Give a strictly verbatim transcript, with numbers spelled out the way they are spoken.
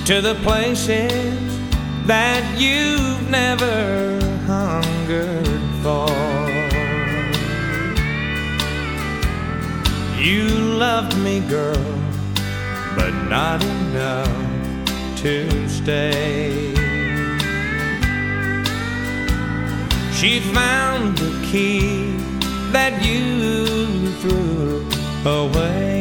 to the places that you've never hungered for. You loved me, girl, but not enough to stay. She found the key that you threw away.